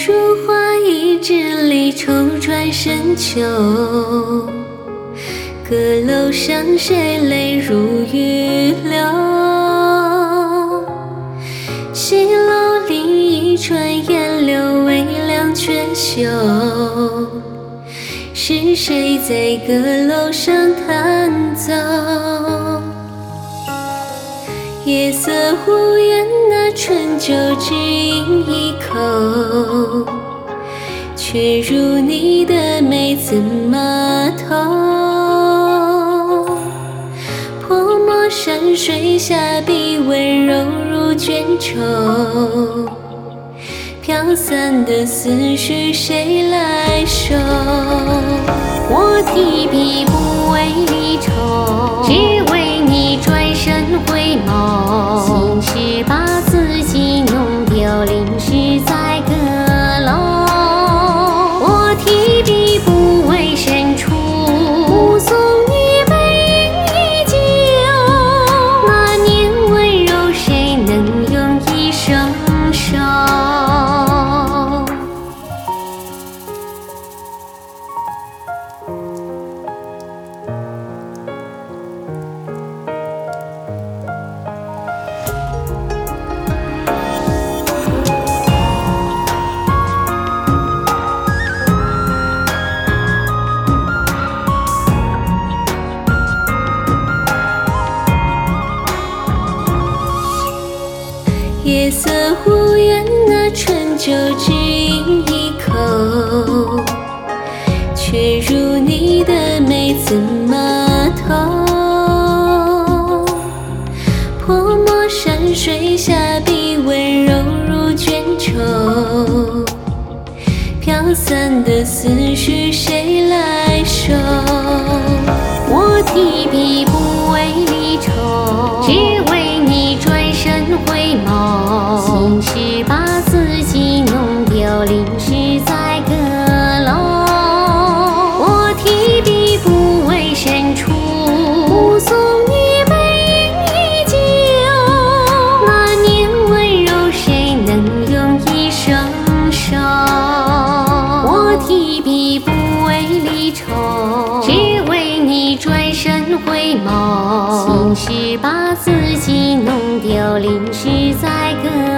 如花一枝离愁转深秋，阁楼上谁泪如雨流？西楼里一船烟柳微凉却休。是谁在阁楼上弹奏？夜色无言，那春酒只饮一口，却如你的美怎么透？泼墨山水下笔温柔如卷轴，飘散的思绪谁来收？ 我提笔不为离愁，只为你转身回眸。心事把自己弄丢，淋湿在阁楼。我提笔不为深处，目送你背影依旧。那年温柔谁能用一生守？ 夜色无言，那春酒只饮一口，却如你的美怎么透？泼墨山水下笔温柔如卷轴，飘散的思绪谁来收？ 我提笔不为离愁，只为你转身回眸。心事把自己弄丢，淋湿在阁楼。我提笔不为深处，目送你背影依旧。那年温柔谁能用一生守？我提笔不为离愁，只为你转身回眸。心事把自己弄丢，淋湿在阁楼。